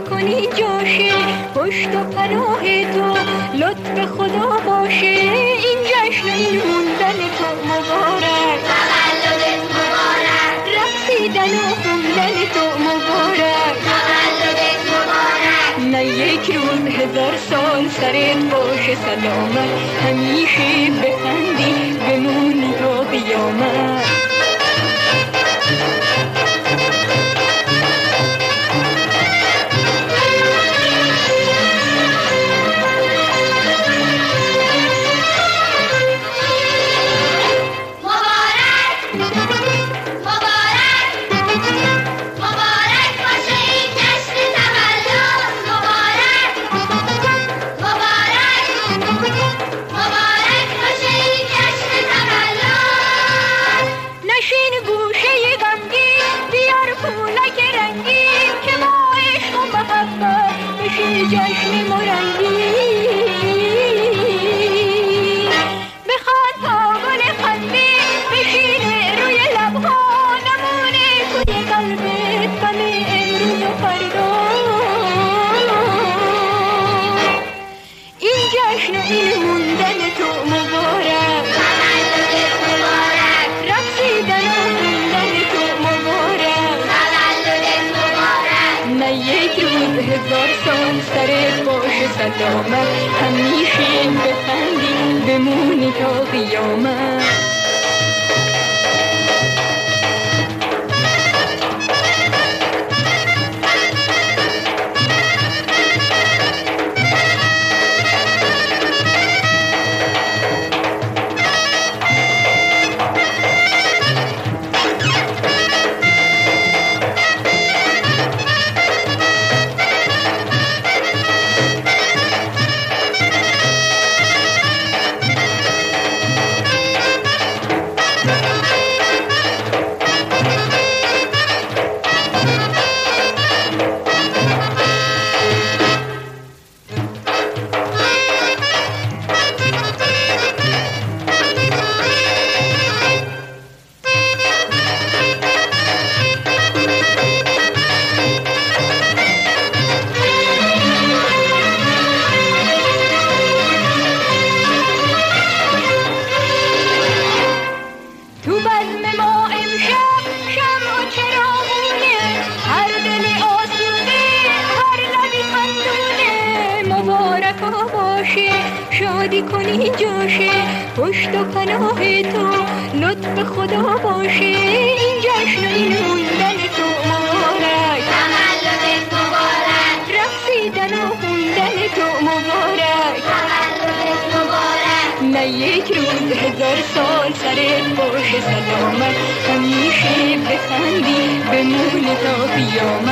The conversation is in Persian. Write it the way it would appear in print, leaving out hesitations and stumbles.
شادی کنی جاشه، پشت و پناه تو لطف خدا باشه. این جشن این موندن تو مبارک، تولدت مبارک، رقصیدن و خوندن تو مبارک، تولدت مبارک. نه یک روز 1000 سال سرت باشه سلامت، همیشه بخندی بمونی تا قیامت. جشن مرنگی بخواد تا گل خنده بشینه روی لبها، نمونه توی قلبت غم امروز و فردا. این جشن و این موندن تو مبارک، تولدت مبارک، رقصیدن و خوندن تو مبارک، تولدت مبارک. نه یک روز 1000 سال سرت باشه سلامت، همیشه بخندی بمونی تا قیامت. شادی کنی جاشه، پشت و پناه تو لطف خدا باشه. این جشن و این موندن تو مبارک، تولدت مبارک، رقصیدن و خوندن تو مبارک، تولدت مبارک. نه یک روز 1000 سال سرت باشه سلامت، همیشه بخندی بمونی تا قیامت.